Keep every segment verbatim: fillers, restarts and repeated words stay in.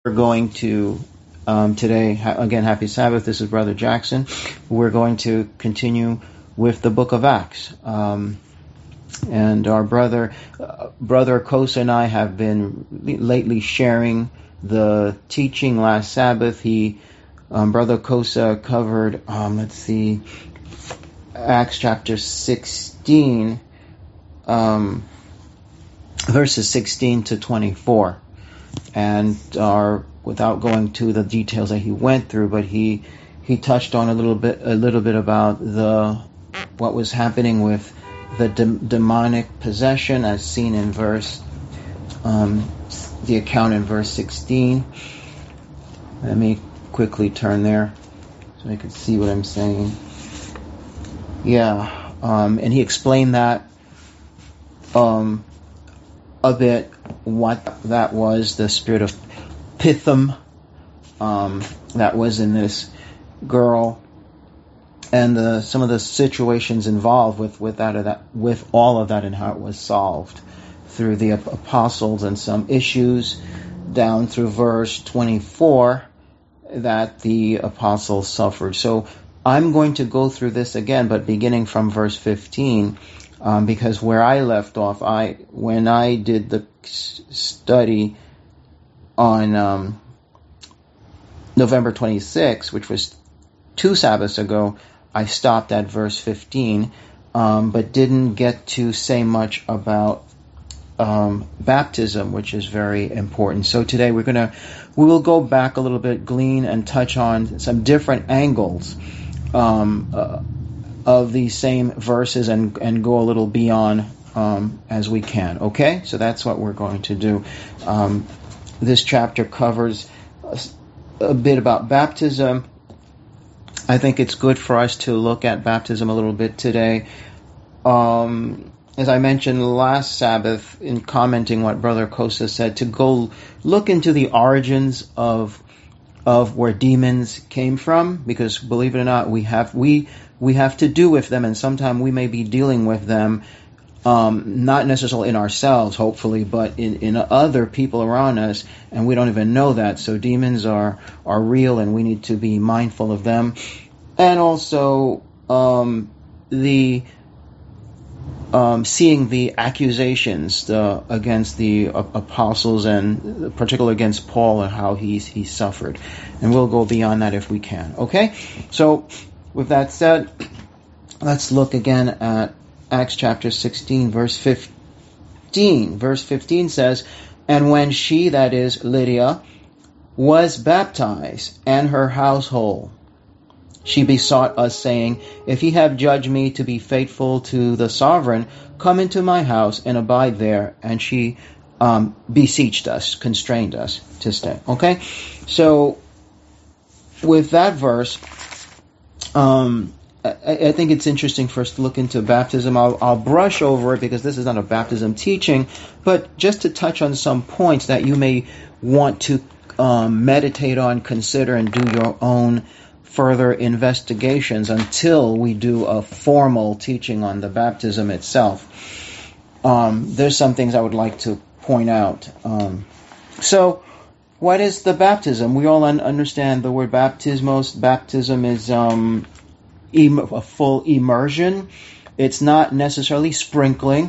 We're going to, um, today, ha- again, happy Sabbath. This is Brother Jackson. We're going to continue with the book of Acts. Um, and our brother, uh, Brother Kosa and I have been lately sharing the teaching last Sabbath. He, um, Brother Kosa covered, um, let's see, Acts chapter sixteen, um, verses sixteen to twenty-four. And our, without going to the details that he went through, but he he touched on a little bit a little bit about the what was happening with the de- demonic possession, as seen in verse um, the account in verse sixteen. Let me quickly turn there so I can see what I'm saying. Yeah, um, and he explained that um, a bit, what that was, the spirit of Pithom um, that was in this girl, and the, some of the situations involved with with that, that with all of that, and how it was solved through the apostles, and some issues down through verse twenty-four that the apostles suffered. So I'm going to go through this again, but beginning from verse fifteen. Um, because where I left off, I when I did the study on um, November twenty-sixth, which was two Sabbaths ago, I stopped at verse fifteen, um, but didn't get to say much about um, baptism, which is very important. So today we're gonna we will go back a little bit, glean and touch on some different angles Um, uh, of these same verses, and, and go a little beyond um, as we can. Okay? So that's what we're going to do. Um, this chapter covers a, a bit about baptism. I think it's good for us to look at baptism a little bit today. Um, as I mentioned last Sabbath in commenting what Brother Kosa said, to go look into the origins of of where demons came from, because believe it or not, we have we we have to do with them, and sometimes we may be dealing with them, um, not necessarily in ourselves, hopefully, but in, in other people around us, and we don't even know that. So demons are are real, and we need to be mindful of them, and also um, the Um, seeing the accusations the, against the uh, apostles, and particularly against Paul, and how he he suffered, and we'll go beyond that if we can. Okay, so with that said, let's look again at Acts chapter sixteen, verse fifteen. Verse fifteen says, "And when she, that is Lydia, was baptized, and her household, she besought us, saying, If ye have judged me to be faithful to the sovereign, come into my house and abide there. And she um, beseeched us, constrained us to stay." Okay? So, with that verse, um, I, I think it's interesting for us to look into baptism. I'll, I'll brush over it because this is not a baptism teaching, but just to touch on some points that you may want to um, meditate on, consider, and do your own further investigations until we do a formal teaching on the baptism itself. Um, there's some things I would like to point out. Um, so, what is the baptism? We all un- understand the word baptismos. Baptism is um, em- a full immersion. It's not necessarily sprinkling.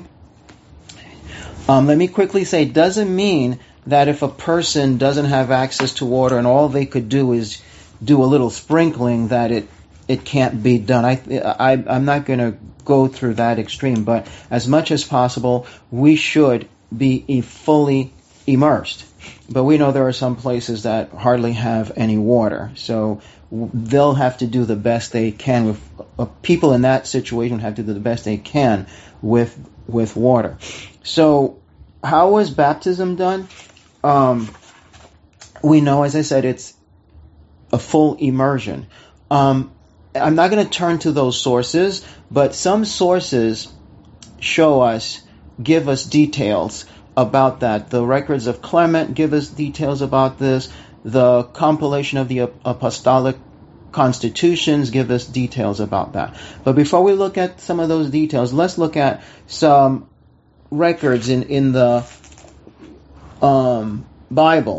Um, let me quickly say, it doesn't mean that if a person doesn't have access to water and all they could do is do a little sprinkling, that it it can't be done. I, I I'm not going to go through that extreme, but as much as possible, we should be fully immersed. But we know there are some places that hardly have any water, so they'll have to do the best they can with uh, people in that situation. Have to do the best they can with with water. So, how was baptism done? Um, we know, as I said, it's a full immersion. Um, I'm not going to turn to those sources, but some sources show us, give us details about that. The records of Clement give us details about this. The compilation of the apostolic constitutions give us details about that. But before we look at some of those details, let's look at some records in, in the um, Bible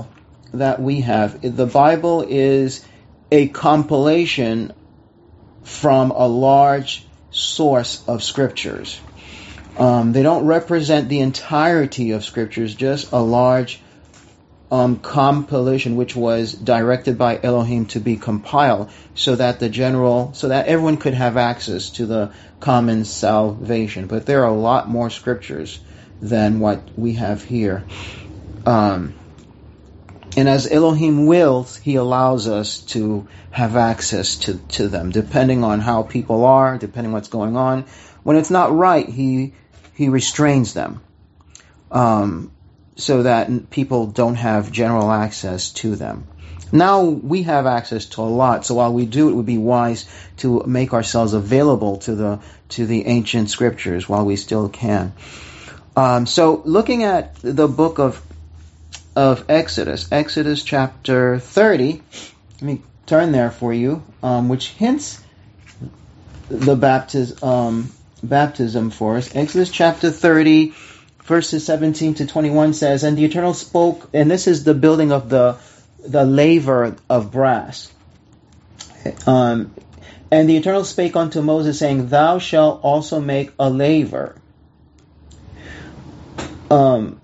that we have. The Bible is a compilation from a large source of scriptures. Um, they don't represent the entirety of scriptures, just a large um, compilation which was directed by Elohim to be compiled so that the general, so that everyone could have access to the common salvation. But there are a lot more scriptures than what we have here. Um, and as Elohim wills, he allows us to have access to, to them, depending on how people are, depending on what's going on. When it's not right, he he restrains them, um, so that people don't have general access to them. Now we have access to a lot, so while we do, it would be wise to make ourselves available to the to the ancient scriptures while we still can. Um, so looking at the book of of Exodus, Exodus chapter thirty, let me turn there for you, um, which hints the baptism, um, baptism for us. Exodus chapter thirty, verses seventeen to twenty-one says, "And the Eternal spoke," and this is the building of the the laver of brass. Um, "and the Eternal spake unto Moses, saying, Thou shalt also make a laver." Um,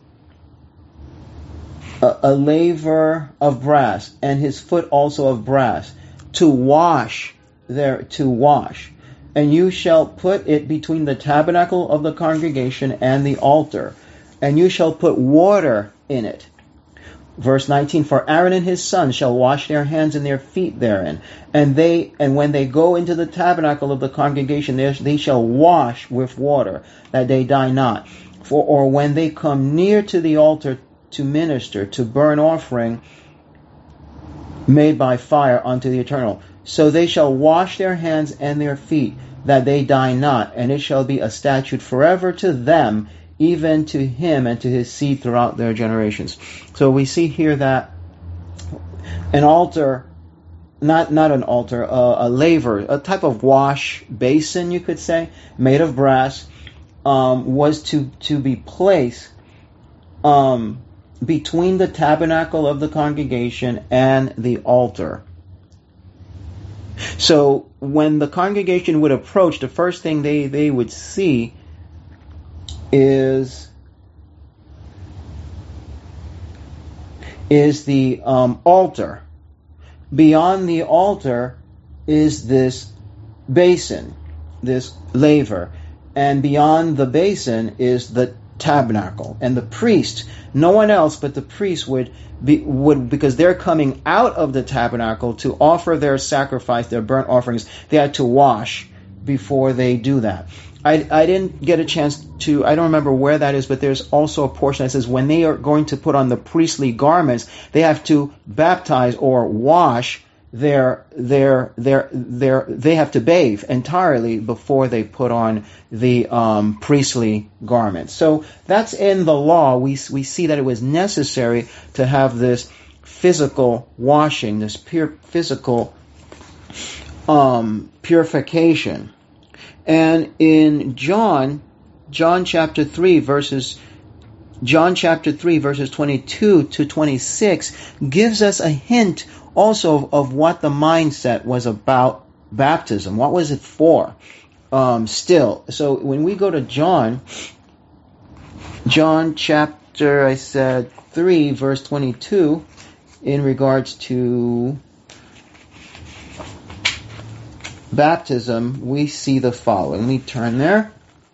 a, a laver of brass, and his foot also of brass, to wash there, to wash. "And you shall put it between the tabernacle of the congregation and the altar, and you shall put water in it." Verse nineteen, "For Aaron and his sons shall wash their hands and their feet therein, and they and when they go into the tabernacle of the congregation, they, they shall wash with water, that they die not. For or when they come near to the altar to minister, to burn offering made by fire unto the Eternal, so they shall wash their hands and their feet, that they die not, and it shall be a statute forever to them, even to him and to his seed throughout their generations." So we see here that an altar, not not an altar, uh, a laver, a type of wash basin, you could say, made of brass, um, was to, to be placed um, between the tabernacle of the congregation and the altar. So when the congregation would approach, the first thing they, they would see is is the um, altar. Beyond the altar is this basin, this laver, and beyond the basin is the tabernacle. And the priest, no one else but the priest would be would because they're coming out of the tabernacle to offer their sacrifice, their burnt offerings. They had to wash before they do that. I, I didn't get a chance to, I don't remember where that is, but there's also a portion that says when they are going to put on the priestly garments, they have to baptize or wash their, their, their, their, they have to bathe entirely before they put on the um, priestly garments. So that's in the law. We, we see that it was necessary to have this physical washing, this pure physical um, purification. And in John, John chapter three verses, John chapter three verses twenty-two to twenty-six gives us a hint also of, of what the mindset was about baptism. What was it for? Um, still, so when we go to John, John chapter, I said three verse twenty-two, in regards to baptism, we see the following. Let me turn there.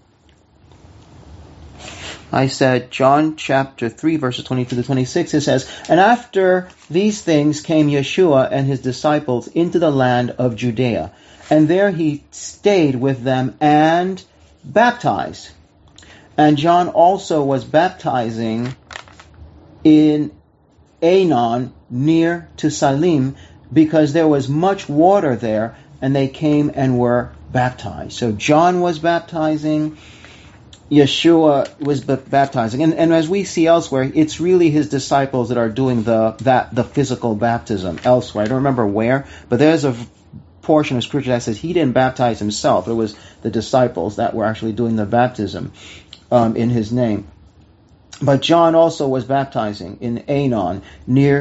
I said John chapter three, verses twenty-two to twenty-six, it says, "And after these things came Yeshua and his disciples into the land of Judea, and there he stayed with them and baptized. And John also was baptizing in Aenon near to Salim, because there was much water there, and they came and were baptized." So John was baptizing, Yeshua was b- baptizing, and, and as we see elsewhere, it's really his disciples that are doing the that the physical baptism elsewhere. I don't remember where, but there's a portion of scripture that says he didn't baptize himself. It was the disciples that were actually doing the baptism um, in his name. But John also was baptizing in Aenon near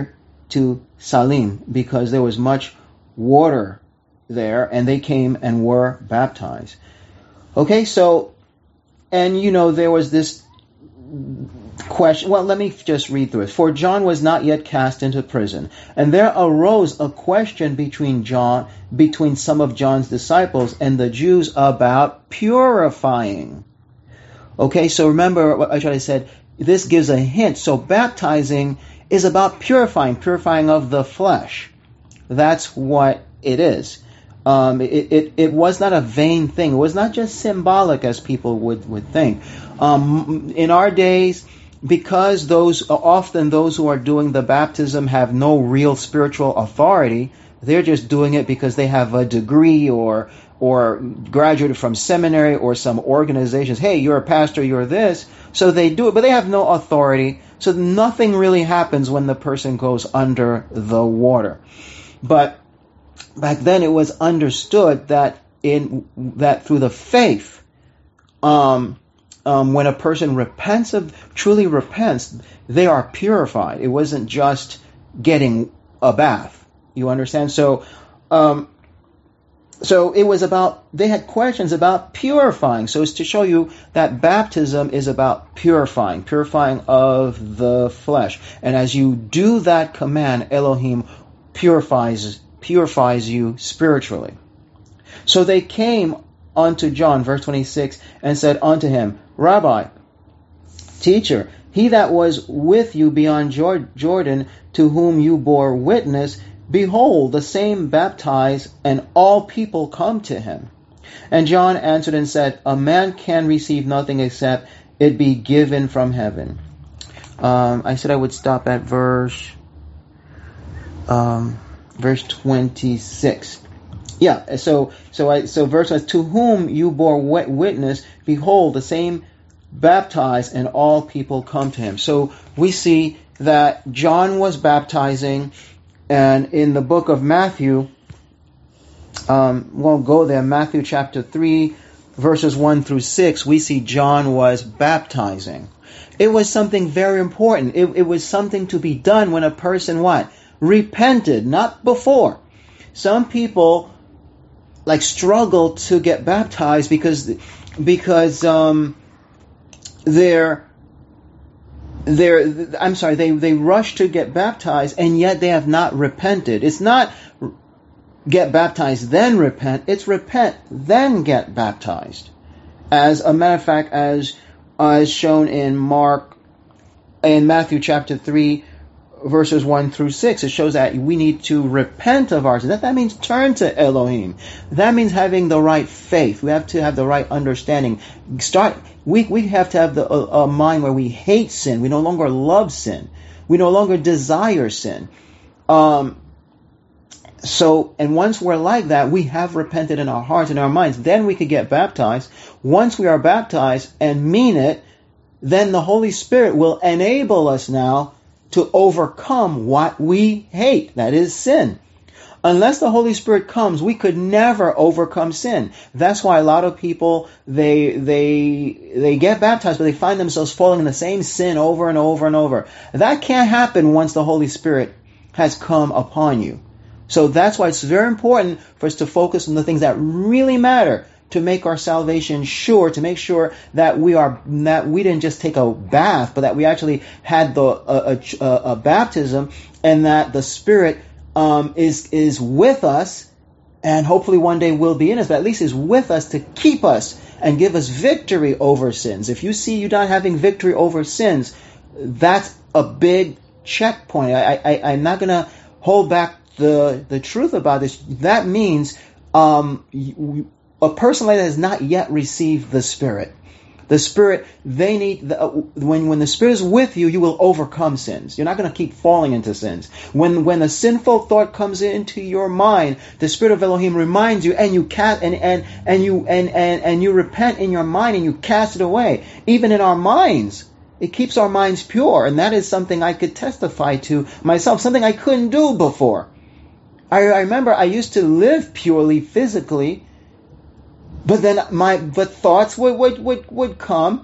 to Salim because there was much water there, and they came and were baptized. Okay, so, and you know, there was this question. Well, let me just read through it. For John was not yet cast into prison, and there arose a question between John, between some of John's disciples and the Jews about purifying. Okay, so remember what I tried to said. This gives a hint. So baptizing is about purifying, purifying of the flesh. That's what it is. Um, it, it, it was not a vain thing. It was not just symbolic as people would, would think. Um, in our days, because those often those who are doing the baptism have no real spiritual authority, they're just doing it because they have a degree or or graduated from seminary or some organizations. Hey, you're a pastor, you're this. So they do it, but they have no authority. So nothing really happens when the person goes under the water. But back then it was understood that in that through the faith, um, um, when a person repents of truly repents, they are purified. It wasn't just getting a bath. You understand? So, um, so it was about. They had questions about purifying. So it's to show you that baptism is about purifying, purifying of the flesh. And as you do that command, Elohim purifies purifies you spiritually. So they came unto John, verse twenty-six, and said unto him, Rabbi, teacher, he that was with you beyond Jordan, to whom you bore witness, behold, the same baptize, and all people come to him. And John answered and said, a man can receive nothing except it be given from heaven. Um, I said I would stop at verse um, verse twenty-six. Yeah, so so I so verse one, to whom you bore witness, behold, the same baptize, and all people come to him. So we see that John was baptizing, and in the book of Matthew, um, won't go there, Matthew chapter three, verses one through six, we see John was baptizing. It was something very important. It, it was something to be done when a person, what? Repented, not before. Some people like struggle to get baptized because because um, they're they're I'm sorry they they rush to get baptized, and yet they have not repented. It's not get baptized then repent. It's repent then get baptized. As a matter of fact, as as shown in Mark in Matthew chapter three, verses one through six, it shows that we need to repent of our sins. That, that means turn to Elohim. That means having the right faith. We have to have the right understanding. Start. We we have to have the a, a mind where we hate sin. We no longer love sin. We no longer desire sin. Um. So, and once we're like that, we have repented in our hearts and our minds. Then we could get baptized. Once we are baptized and mean it, then the Holy Spirit will enable us now to overcome what we hate, that is sin. Unless the Holy Spirit comes, we could never overcome sin. That's why a lot of people, they they they get baptized, but they find themselves falling in the same sin over and over and over. That can't happen once the Holy Spirit has come upon you. So that's why it's very important for us to focus on the things that really matter, to make our salvation sure, to make sure that we are that we didn't just take a bath, but that we actually had the a, a, a baptism, and that the Spirit um, is is with us, and hopefully one day will be in us, but at least is with us to keep us and give us victory over sins. If you see you not having victory over sins, that's a big checkpoint. I, I I'm not going to hold back the the truth about this. That means um. You, A person like that has not yet received the Spirit. The Spirit, they need, the, uh, when when the Spirit is with you, you will overcome sins. You're not going to keep falling into sins. When when a sinful thought comes into your mind, the Spirit of Elohim reminds you, and you cast and and and you and and and you repent in your mind, and you cast it away. Even in our minds, it keeps our minds pure, and that is something I could testify to myself. Something I couldn't do before. I, I remember I used to live purely physically. But then my but thoughts would would would, would come,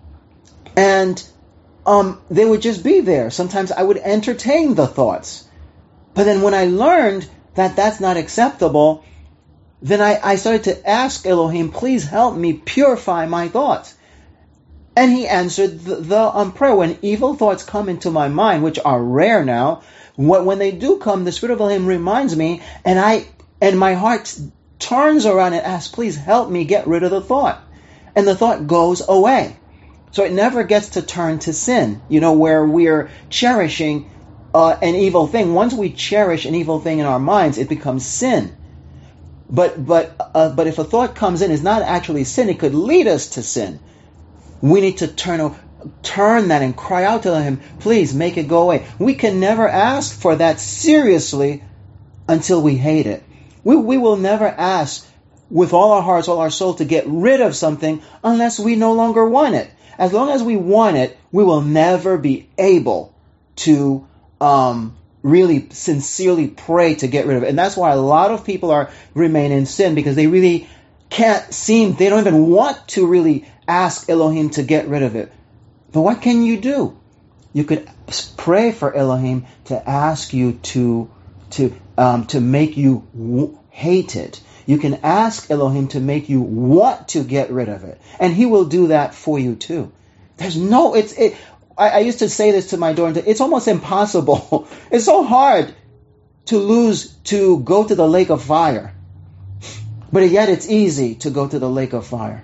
and um they would just be there. Sometimes I would entertain the thoughts. But then when I learned that that's not acceptable, then I, I started to ask Elohim, please help me purify my thoughts. And he answered the, the um, prayer. When evil thoughts come into my mind, which are rare now, what, when they do come, the Spirit of Elohim reminds me, and I and my heart turns around and asks, please help me get rid of the thought. And the thought goes away. So it never gets to turn to sin, you know, where we're cherishing uh, an evil thing. Once we cherish an evil thing in our minds, it becomes sin. But but uh, but if a thought comes in, it's not actually sin. It could lead us to sin. We need to turn turn that and cry out to Him, please make it go away. We can never ask for that seriously until we hate it. We we will never ask with all our hearts, all our soul to get rid of something unless we no longer want it. As long as we want it, we will never be able to um, really sincerely pray to get rid of it. And that's why a lot of people are remain in sin, because they really can't seem, they don't even want to really ask Elohim to get rid of it. But what can you do? You could pray for Elohim to ask you to to um, to make you w- hate it. You can ask Elohim to make you want to get rid of it, and He will do that for you too. There's no, it's it. I, I used to say this to my daughter. It's almost impossible. It's so hard to lose to go to the lake of fire, but yet it's easy to go to the lake of fire.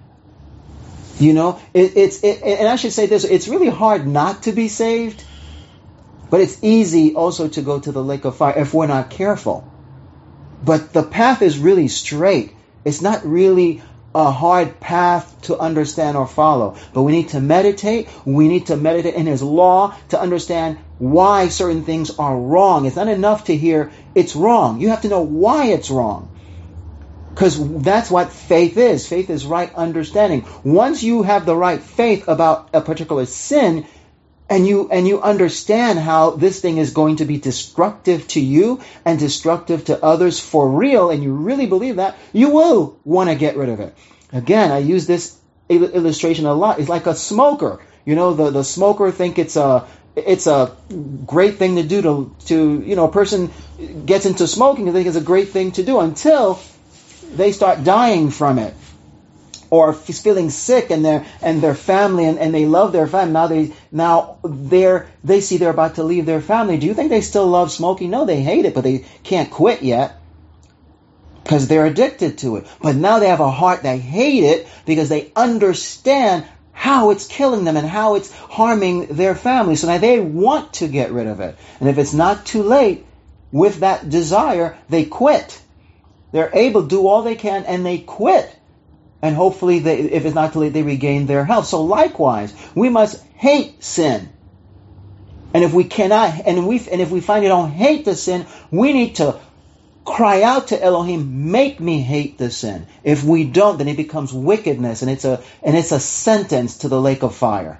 You know, it, it's it, and I should say this: it's really hard not to be saved, but it's easy also to go to the lake of fire if we're not careful. But the path is really straight. It's not really a hard path to understand or follow. But we need to meditate. We need to meditate in His law to understand why certain things are wrong. It's not enough to hear it's wrong. You have to know why it's wrong. Because that's what faith is. Faith is right understanding. Once you have the right faith about a particular sin, And you and you understand how this thing is going to be destructive to you and destructive to others for real, and you really believe that, you will want to get rid of it. Again, I use this il- illustration a lot. It's like a smoker. You know, the, the smoker think it's a it's a great thing to do to to you know, a person gets into smoking and think it's a great thing to do until they start dying from it, or feeling sick, and their and their family and, and they love their family. Now they now they're they see they're about to leave their family. Do you think they still love smoking? No, they hate it, but they can't quit yet because they're addicted to it. But now they have a heart that hate it because they understand how it's killing them and how it's harming their family. So now they want to get rid of it. And if it's not too late with that desire, they quit. They're able to do all they can and they quit. And hopefully, they, if it's not too late, they regain their health. So likewise, we must hate sin. And if we cannot, and we, and if we find you don't hate the sin, we need to cry out to Elohim, make me hate the sin. If we don't, then it becomes wickedness, and it's a and it's a sentence to the lake of fire.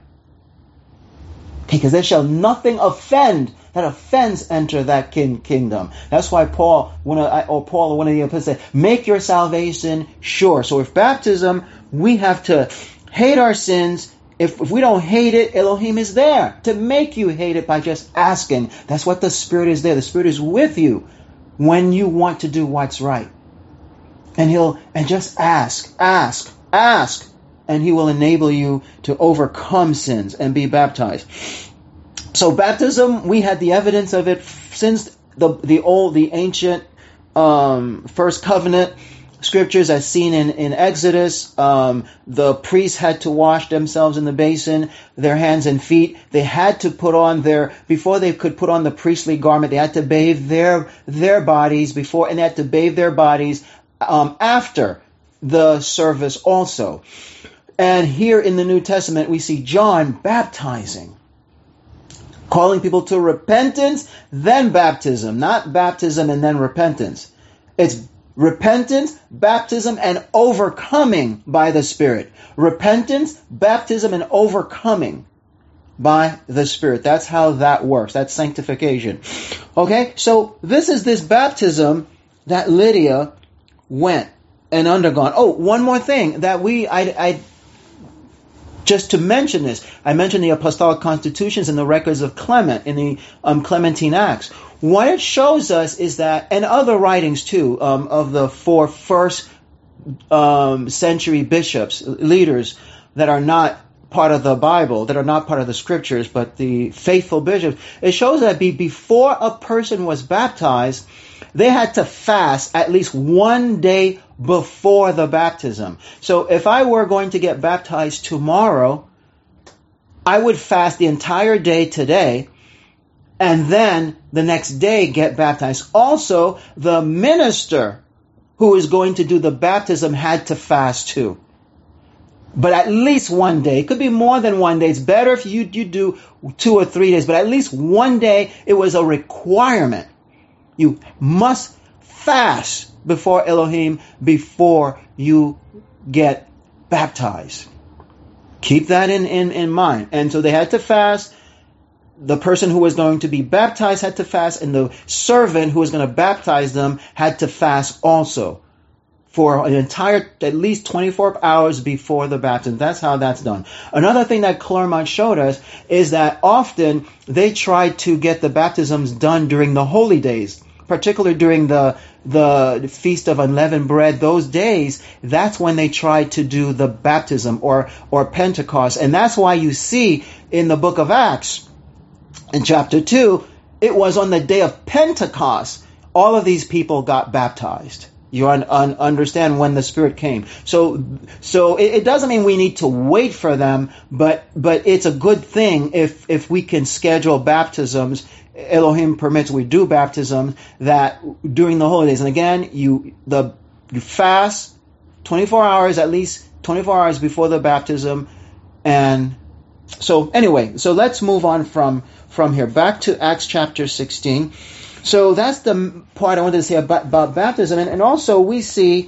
Okay, because there shall nothing offend that offends enter that king, kingdom. That's why Paul, one of, or Paul, one of the apostles said, make your salvation sure. So with baptism, we have to hate our sins. If, if we don't hate it, Elohim is there to make you hate it by just asking. That's what the Spirit is there. The Spirit is with you when you want to do what's right. And He'll, and just ask, ask, ask, and He will enable you to overcome sins and be baptized. So baptism, we had the evidence of it since the the old, the ancient um, first covenant scriptures, as seen in, in Exodus. Um, the priests had to wash themselves in the basin, their hands and feet. They had to put on their, before they could put on the priestly garment, they had to bathe their their bodies before, and they had to bathe their bodies um, after the service also. And here in the New Testament, we see John baptizing, calling people to repentance, then baptism. Not baptism and then repentance. It's repentance, baptism, and overcoming by the Spirit. Repentance, baptism, and overcoming by the Spirit. That's how that works. That's sanctification. Okay, so this is this baptism that Lydia went and undergone. Oh, one more thing that we, I, I Just to mention this, I mentioned the Apostolic Constitutions and the records of Clement in the um, Clementine Acts. what it shows us is that, and other writings too, um, of the four first um, century bishops, leaders that are not part of the Bible, that are not part of the scriptures, but the faithful bishops, it shows that be, before a person was baptized, they had to fast at least one day before the baptism. So if I were going to get baptized tomorrow, I would fast the entire day today, and then the next day get baptized. Also, the minister who is going to do the baptism had to fast too. But at least one day. It could be more than one day. It's better if you, you do two or three days, but at least one day, it was a requirement. You must fast before Elohim before you get baptized. Keep that in, in, in mind. And so they had to fast. The person who was going to be baptized had to fast, and the servant who was going to baptize them had to fast also for an entire, at least twenty-four hours before the baptism. That's how that's done. Another thing that Claremont showed us is that often they tried to get the baptisms done during the holy days, particularly during the the Feast of Unleavened Bread. Those days, that's when they tried to do the baptism or or Pentecost. And that's why you see in the book of Acts, in chapter two, it was on the day of Pentecost, all of these people got baptized. You un- un- understand when the Spirit came. So, so it, it doesn't mean we need to wait for them, but but it's a good thing if if we can schedule baptisms. Elohim permits we do baptisms that during the holidays. And again, you the you fast twenty-four hours, at least twenty-four hours before the baptism. And so anyway, so let's move on from from here back to Acts chapter sixteen. So that's the part I wanted to say about, about baptism. And, and also we see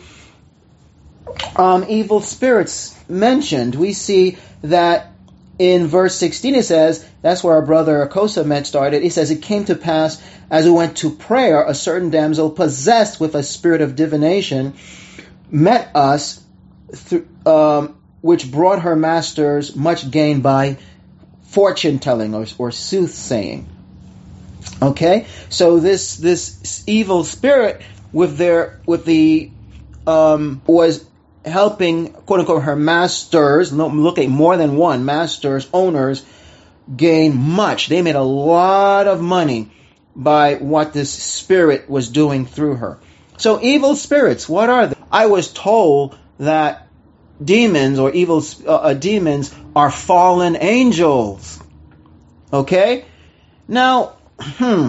um, evil spirits mentioned. We see that in verse sixteen it says, that's where our brother Akosa met started. It says, it came to pass as we went to prayer, a certain damsel possessed with a spirit of divination met us, th- um, which brought her masters much gain by fortune telling or, or soothsaying. Okay, so this this evil spirit with their with the um, was helping, quote unquote, her masters. Look at more than one masters, owners gain much. They made a lot of money by what this spirit was doing through her. So evil spirits, what are they? I was told that demons or evil uh, demons are fallen angels. Okay, now. Hmm.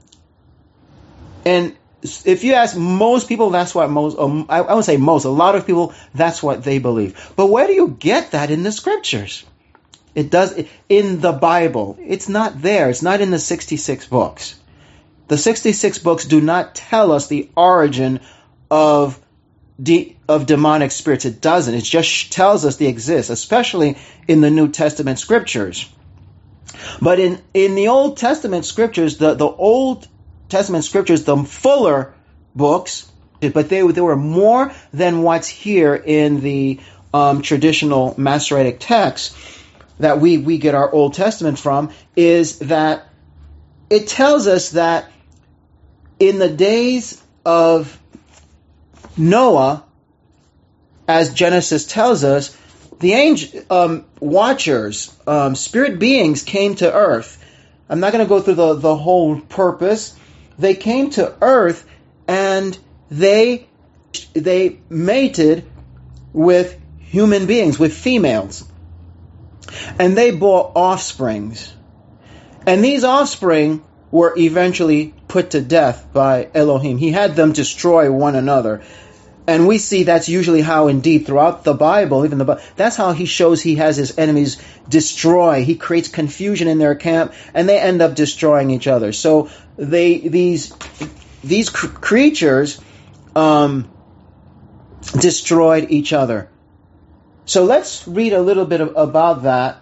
And if you ask most people, that's what most, um, I, I would say most, a lot of people, that's what they believe. But where do you get that in the scriptures? It does, in the Bible. It's not there. It's not in the sixty-six books. The sixty-six books do not tell us the origin of de- of demonic spirits. It doesn't. It just tells us they exist, especially in the New Testament scriptures. But in, in the Old Testament scriptures, the, the Old Testament scriptures, the fuller books, but they, they were more than what's here in the um, traditional Masoretic text that we, we get our Old Testament from, is that it tells us that in the days of Noah, as Genesis tells us, the angel um, watchers, um, spirit beings came to earth. I'm not going to go through the, the whole purpose. They came to earth and they they mated with human beings, with females. And they bore offsprings. And these offspring were eventually put to death by Elohim. He had them destroy one another. And we see that's usually how, indeed, throughout the Bible, even the that's how he shows he has his enemies destroy. He creates confusion in their camp, and they end up destroying each other. So they these these cr- creatures um, destroyed each other. So let's read a little bit of, about that.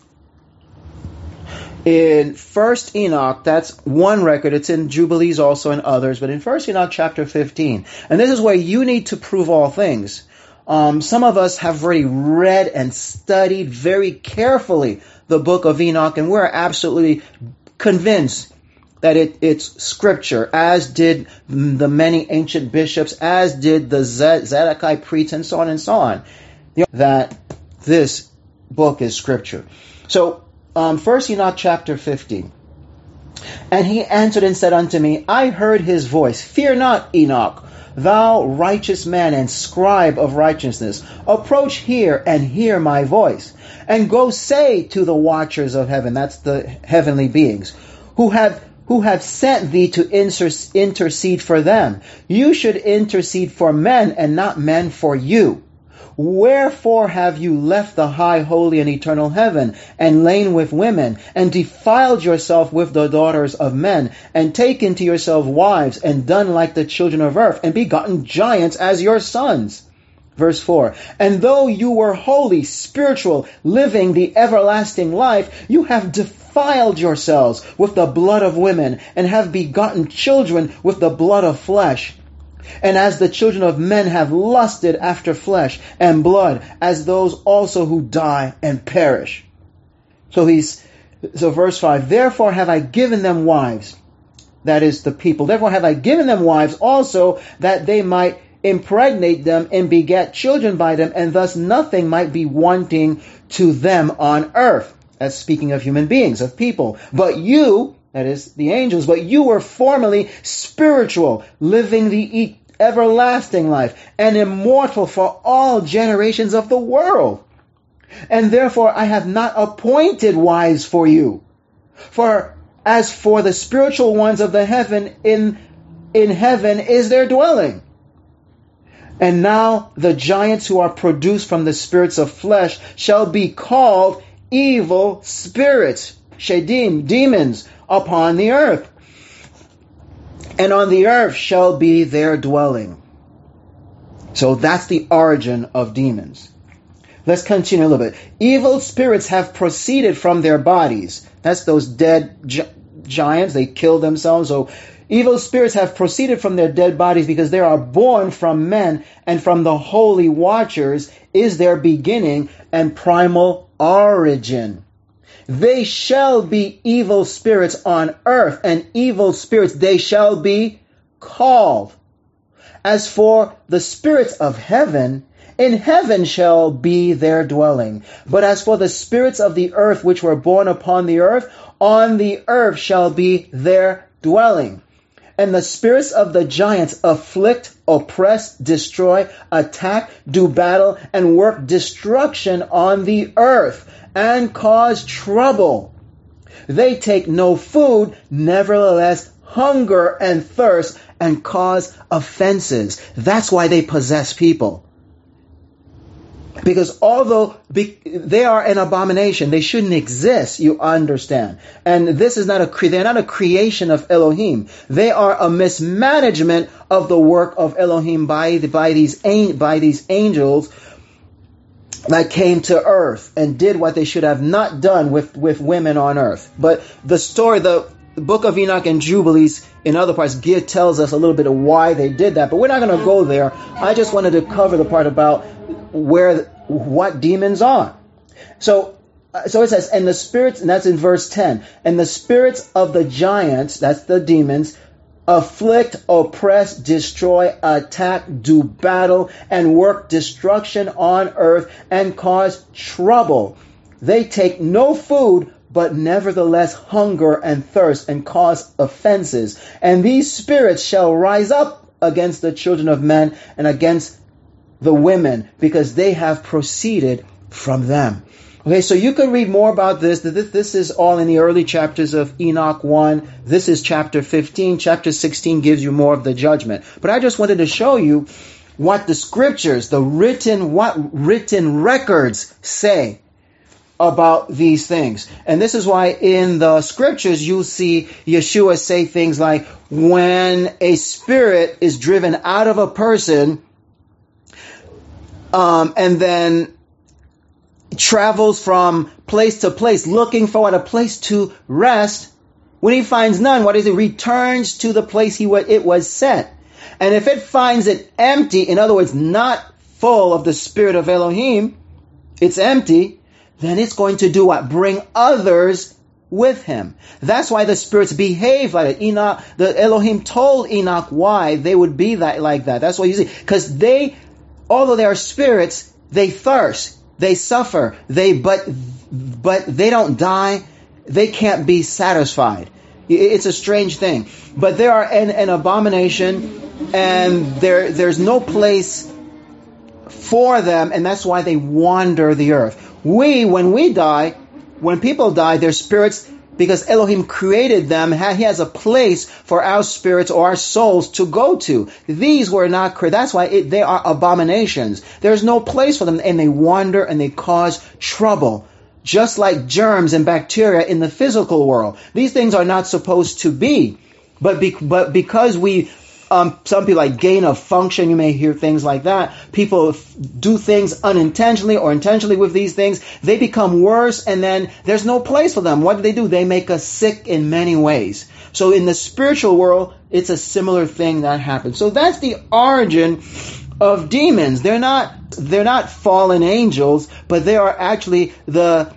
In First Enoch, that's one record. It's in Jubilees also and others, but in First Enoch chapter fifteen. And this is where you need to prove all things. Um, some of us have already read and studied very carefully the book of Enoch, and we're absolutely convinced that it, it's scripture, as did the many ancient bishops, as did the Zedekiah priests, and so on and so on, that this book is scripture. So, um, First Enoch chapter fifty. And he answered and said unto me, I heard his voice. Fear not, Enoch, thou righteous man and scribe of righteousness. Approach here and hear my voice. And go say to the watchers of heaven, that's the heavenly beings, who have who have sent thee to inter- intercede for them. You should intercede for men and not men for you. Wherefore have you left the high, holy, and eternal heaven, and lain with women, and defiled yourself with the daughters of men, and taken to yourself wives, and done like the children of earth, and begotten giants as your sons? Verse four, and though you were holy, spiritual, living the everlasting life, you have defiled yourselves with the blood of women, and have begotten children with the blood of flesh. And as the children of men have lusted after flesh and blood, as those also who die and perish. So he's, so verse five, therefore have I given them wives, that is the people, therefore have I given them wives also, that they might impregnate them and beget children by them, and thus nothing might be wanting to them on earth. That's speaking of human beings, of people. But you, that is the angels, but you were formerly spiritual, living the everlasting life, and immortal for all generations of the world. And therefore I have not appointed wives for you. For as for the spiritual ones of the heaven, in, in heaven is their dwelling. And now the giants who are produced from the spirits of flesh shall be called evil spirits, shadim, demons, upon the earth. And on the earth shall be their dwelling. So that's the origin of demons. Let's continue a little bit. Evil spirits have proceeded from their bodies. That's those dead gi- giants. They killed themselves. So evil spirits have proceeded from their dead bodies, because they are born from men, and from the holy watchers is their beginning and primal origin. They shall be evil spirits on earth, and evil spirits they shall be called. As for the spirits of heaven, in heaven shall be their dwelling. But as for the spirits of the earth which were born upon the earth, on the earth shall be their dwelling. And the spirits of the giants afflict, oppress, destroy, attack, do battle, and work destruction on the earth, and cause trouble. They take no food, nevertheless hunger and thirst, and cause offenses. That's why they possess people. Because although they are an abomination, they shouldn't exist, you understand. And this is not a cre- they're not a creation of Elohim. They are a mismanagement of the work of Elohim by the, by these by these angels that came to earth and did what they should have not done with, with women on earth. But the story, the, the book of Enoch and Jubilees in other parts give, tells us a little bit of why they did that. But we're not going to go there. I just wanted to cover the part about where what demons are. So, so it says, and the spirits, and that's in verse ten, and the spirits of the giants, that's the demons, afflict, oppress, destroy, attack, do battle, and work destruction on earth, and cause trouble. They take no food, but nevertheless hunger and thirst, and cause offenses. And these spirits shall rise up against the children of men, and against the women, because they have proceeded from them. Okay, so you can read more about this. This, this is all in the early chapters of Enoch one. This is chapter fifteen. Chapter sixteen gives you more of the judgment. But I just wanted to show you what the scriptures, the written, what written records say about these things. And this is why in the scriptures you'll see Yeshua say things like, when a spirit is driven out of a person, um, and then travels from place to place looking for what a place to rest, when he finds none, what is it? Returns to the place he was, it was set. And if it finds it empty, in other words, not full of the spirit of Elohim, it's empty, then it's going to do what? Bring others with him. That's why the spirits behave like that. Enoch, the Elohim told Enoch why they would be that like that. That's what you see. Because they, although they are spirits, they thirst, they suffer, they but but they don't die. They can't be satisfied. It's a strange thing. But they are an, an abomination, and there there's no place for them, and that's why they wander the earth. We, when we die, when people die, their spirits, because Elohim created them, he has a place for our spirits or our souls to go to. These were not created. That's why it, they are abominations. There's no place for them, and they wander and they cause trouble. Just like germs and bacteria in the physical world. These things are not supposed to be. But be, but because we, um, some people like gain of function, you may hear things like that. People f- do things unintentionally or intentionally with these things. They become worse, and then there's no place for them. What do they do? They make us sick in many ways. So in the spiritual world, it's a similar thing that happens. So that's the origin of demons. They're not they're not fallen angels, but they are actually the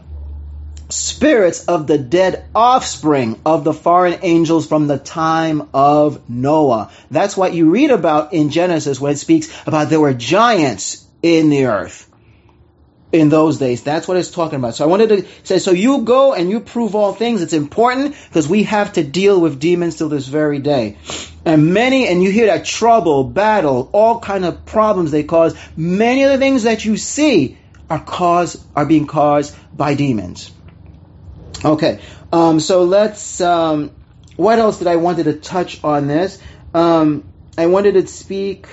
spirits of the dead offspring of the fallen angels from the time of Noah. That's what you read about in Genesis when it speaks about there were giants in the earth in those days. That's what it's talking about. So I wanted to say, so you go and you prove all things. It's important because we have to deal with demons till this very day. And many, and you hear that trouble, battle, all kind of problems they cause. Many of the things that you see are caused, are being caused by demons. Okay, um, so let's, um, what else did I wanted to touch on this? Um, I wanted to speak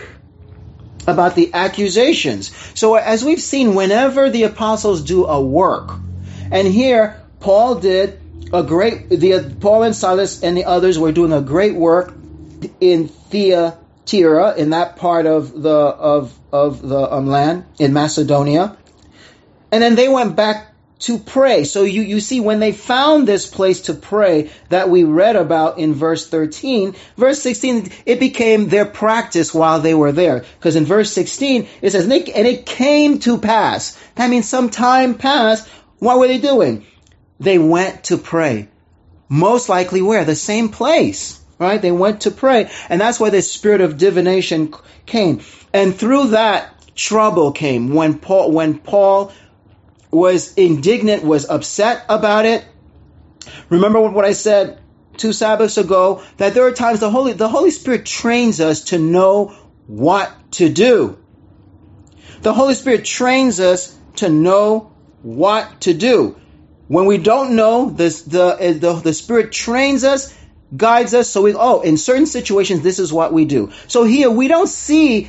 about the accusations. So as we've seen, whenever the apostles do a work, and here Paul did a great, the Paul and Silas and the others were doing a great work in Thyatira, in that part of the of of the um, land in Macedonia, and then they went back to pray. So you, you see, when they found this place to pray that we read about in verse thirteen, verse sixteen, it became their practice while they were there. Because in verse sixteen, it says, and it, and it came to pass. That means some time passed. What were they doing? They went to pray. Most likely where? The same place. Right? They went to pray. And that's why the spirit of divination came. And through that, trouble came. When Paul, when Paul was indignant, was upset about it. Remember what I said two Sabbaths ago, that there are times the Holy, the Holy Spirit trains us to know what to do. The Holy Spirit trains us to know what to do. When we don't know, this, the, the, the Spirit trains us, guides us, so we, oh, in certain situations, this is what we do. So here, we don't see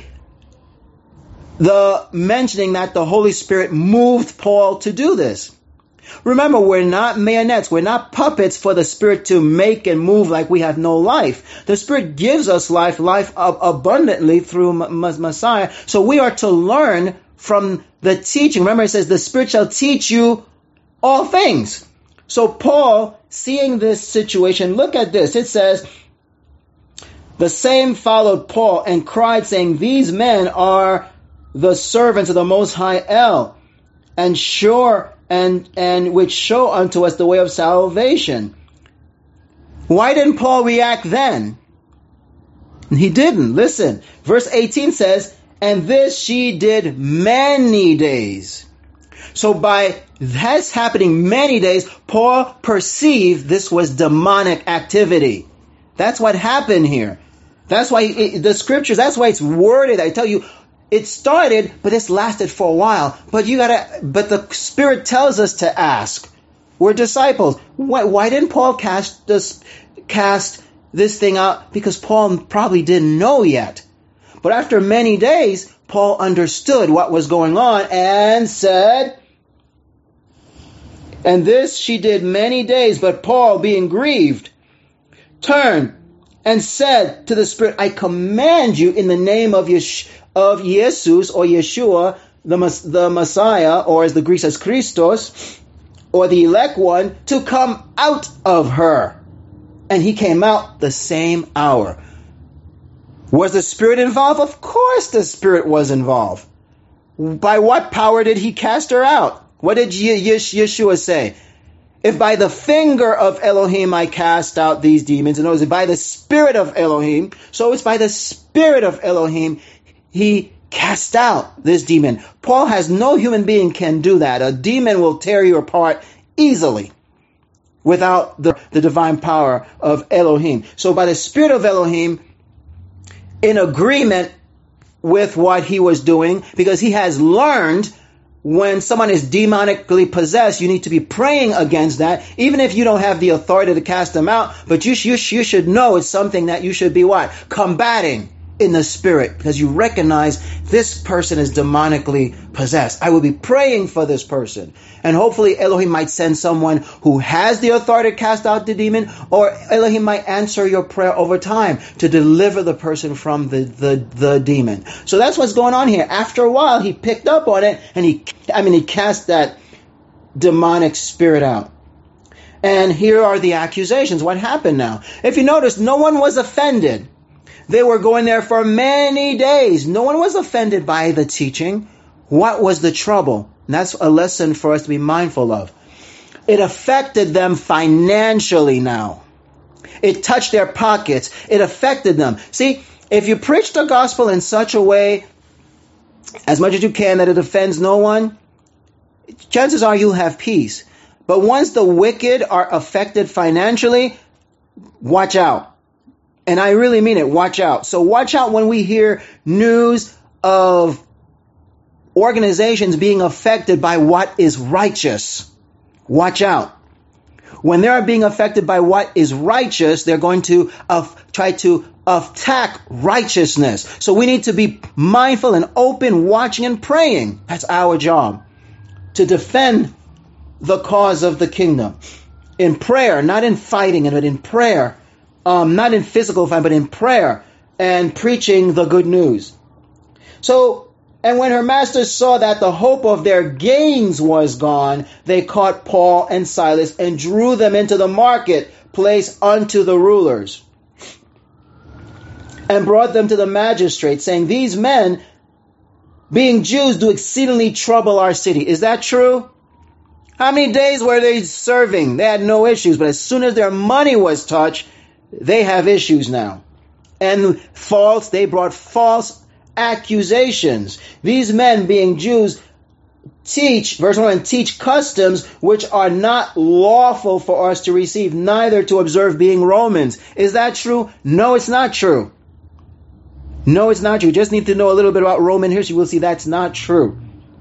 the mentioning that the Holy Spirit moved Paul to do this. Remember, we're not marionettes. We're not puppets for the Spirit to make and move like we have no life. The Spirit gives us life, life abundantly through Messiah. So we are to learn from the teaching. Remember, it says, the Spirit shall teach you all things. So Paul, seeing this situation, look at this. It says, the same followed Paul and cried, saying, these men are the servants of the Most High El, and sure and and which show unto us the way of salvation. Why didn't Paul react then? He didn't. Listen, verse eighteen says, and this she did many days. So by that's happening many days, Paul perceived this was demonic activity. That's what happened here. That's why it, the scriptures, that's why it's worded. I tell you, it started, but it's lasted for a while. But you gotta, but the Spirit tells us to ask. We're disciples. Why, why didn't Paul cast this, cast this thing out? Because Paul probably didn't know yet. But after many days, Paul understood what was going on and said, and this she did many days, but Paul, being grieved, turned and said to the Spirit, I command you in the name of Yesh- of Jesus or Yeshua, the, the Messiah, or as the Greek says, Christos, or the elect one, to come out of her. And he came out the same hour. Was the Spirit involved? Of course the Spirit was involved. By what power did he cast her out? What did Ye- Ye- Yeshua say? if by the finger of Elohim I cast out these demons, and it was by the Spirit of Elohim, so it's by the Spirit of Elohim he cast out this demon. Paul has no human being can do that. A demon will tear you apart easily without the, the divine power of Elohim. So by the Spirit of Elohim, in agreement with what he was doing, because he has learned when someone is demonically possessed, you need to be praying against that, even if you don't have the authority to cast them out. But you, sh- you, sh- you should know it's something that you should be what? Combating in the spirit, because you recognize this person is demonically possessed. I will be praying for this person. And hopefully Elohim might send someone who has the authority to cast out the demon, or Elohim might answer your prayer over time to deliver the person from the, the, the demon. So that's what's going on here. After a while, he picked up on it, and he, I mean, he cast that demonic spirit out. And here are the accusations. What happened now? If you notice, no one was offended. They were going there for many days. No one was offended by the teaching. What was the trouble? And that's a lesson for us to be mindful of. It affected them financially now. It touched their pockets. It affected them. See, if you preach the gospel in such a way, as much as you can, that it offends no one, chances are you'll have peace. But once the wicked are affected financially, watch out. And I really mean it. Watch out. So watch out when we hear news of organizations being affected by what is righteous. Watch out. When they are being affected by what is righteous, they're going to uh, try to attack righteousness. So we need to be mindful and open, watching and praying. That's our job. To defend the cause of the kingdom. In prayer, not in fighting, but in prayer. Um, not in physical fight, but in prayer and preaching the good news. So, and when her masters saw that the hope of their gains was gone, they caught Paul and Silas and drew them into the marketplace unto the rulers and brought them to the magistrates, saying, these men, being Jews, do exceedingly trouble our city. Is that true? How many days were they serving? They had no issues, but as soon as their money was touched, they have issues now. And false, they brought false accusations. These men, being Jews, teach, verse one, teach customs which are not lawful for us to receive, neither to observe, being Romans. Is that true? No, it's not true. No, it's not true. You just need to know a little bit about Roman history. We'll see that's not true.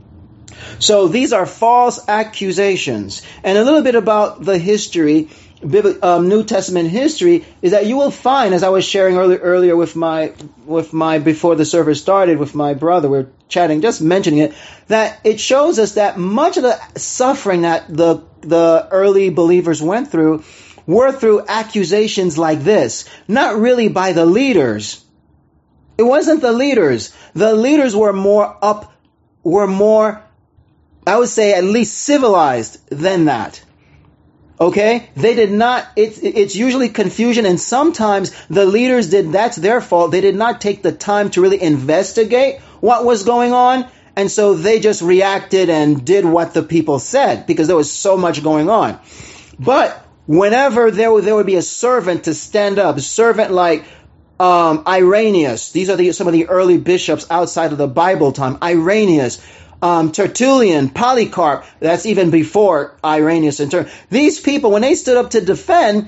So these are false accusations. And a little bit about the history, Um, New Testament history, is that you will find, as I was sharing earlier, earlier with my, with my, before the service started with my brother, we we're chatting, just mentioning it, that it shows us that much of the suffering that the, the early believers went through were through accusations like this, not really by the leaders. It wasn't the leaders. The leaders were more up, were more, I would say, at least civilized than that. Okay, they did not, it's, it's usually confusion, and sometimes the leaders did, that's their fault. They did not take the time to really investigate what was going on. And so they just reacted and did what the people said because there was so much going on. But whenever there would, there would be a servant to stand up, a servant like um, Irenaeus. These are the, some of the early bishops outside of the Bible time. Irenaeus. Um, Tertullian, Polycarp, that's even before Irenaeus and Tertullian. These people, when they stood up to defend,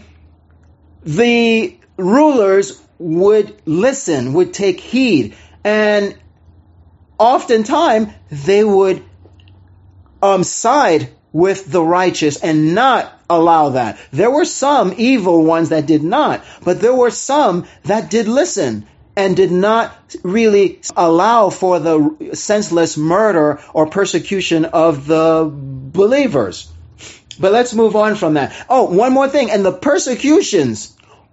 the rulers would listen, would take heed, and oftentimes they would um, side with the righteous and not allow that. There were some evil ones that did not, but there were some that did listen and did not really allow for the senseless murder or persecution of the believers. But let's move on from that. Oh, one more thing. And the persecutions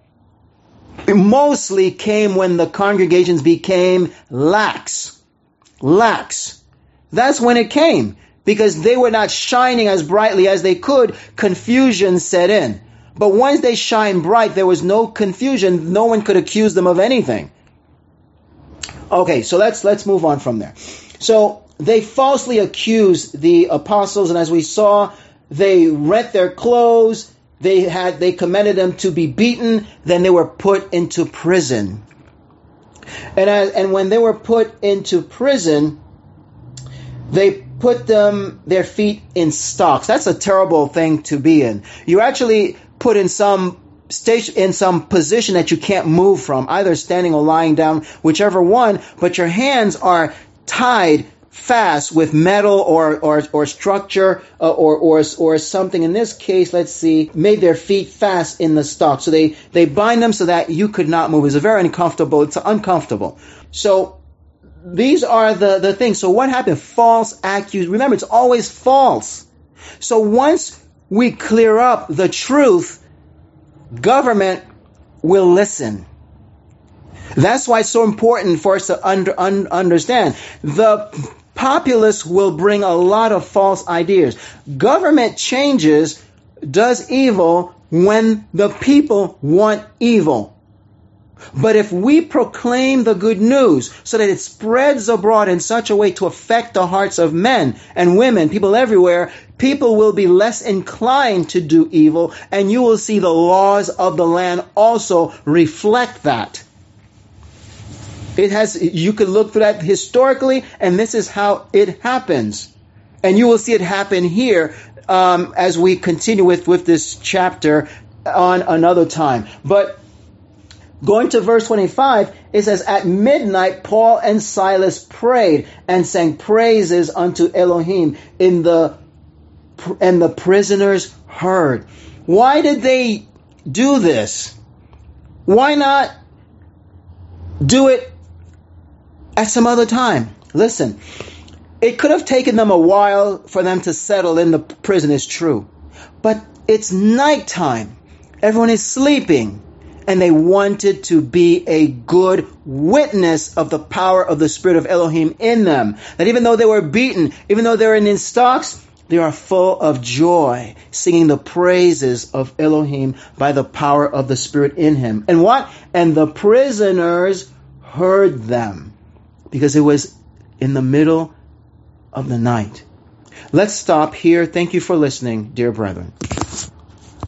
mostly came when the congregations became lax. Lax. That's when it came. Because they were not shining as brightly as they could, confusion set in. But once they shined bright, there was no confusion. No one could accuse them of anything. Okay, so let's let's move on from there. So they falsely accused the apostles, and as we saw, they rent their clothes, they had they commanded them to be beaten, then they were put into prison. And as, and when they were put into prison, they put them their feet in stocks. That's a terrible thing to be in. You actually put in some station in some position that you can't move from, either standing or lying down, whichever one, but your hands are tied fast with metal or or, or structure uh, or or or something. In this case, let's see, made their feet fast in the stock. So they they bind them so that you could not move. It's a very uncomfortable. It's uncomfortable. So these are the the things. So what happened? False accusation. Remember, it's always false. So once we clear up the truth, government will listen. That's why it's so important for us to under, un, understand. The populace will bring a lot of false ideas. Government changes, does evil when the people want evil. But if we proclaim the good news so that it spreads abroad in such a way to affect the hearts of men and women, people everywhere, people will be less inclined to do evil, and you will see the laws of the land also reflect that. It has, you could look through that historically, and this is how it happens. And you will see it happen here um, as we continue with, with this chapter on another time. But going to verse twenty-five, it says, at midnight, Paul and Silas prayed and sang praises unto Elohim, in the and the prisoners heard. Why did they do this? Why not do it at some other time? Listen, it could have taken them a while for them to settle in the prison, it's true. But it's nighttime. Everyone is sleeping. And they wanted to be a good witness of the power of the Spirit of Elohim in them. That even though they were beaten, even though they were in stocks, they are full of joy, singing the praises of Elohim by the power of the Spirit in him. And what? And the prisoners heard them, because it was in the middle of the night. Let's stop here. Thank you for listening, dear brethren.